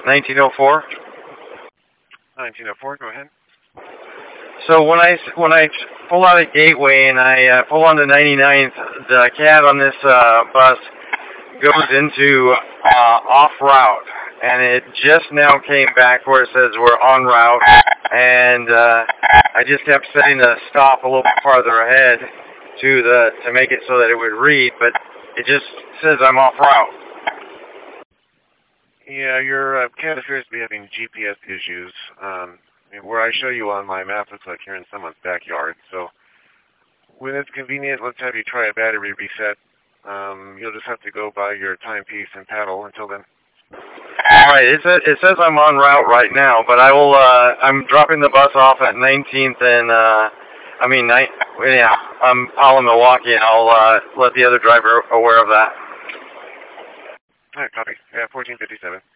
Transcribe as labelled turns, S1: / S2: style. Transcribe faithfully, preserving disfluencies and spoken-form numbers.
S1: nineteen oh four.
S2: nineteen oh four, go ahead.
S1: So when I, when I pull out of Gateway and I uh, pull on the ninety-ninth, the cat on this uh, bus goes into uh, off route, and it just now came back where it says we're en route, and uh, I just kept setting the stop a little bit farther ahead to the to make it so that it would read, but it just says I'm off route.
S2: Yeah, your uh, cat appears to be having G P S issues. Um, where I show you on my map, looks like you're in someone's backyard. So when it's convenient, let's have you try a battery reset. Um, you'll just have to go by your timepiece and paddle until then.
S1: All right, it says, it says I'm en route right now, but I will. Uh, I'm dropping the bus off at nineteenth and uh, I mean, night. Yeah, I'm Holland, Milwaukee, and I'll uh, let the other driver aware of that.
S2: All right, copy. Yeah, fourteen fifty-seven.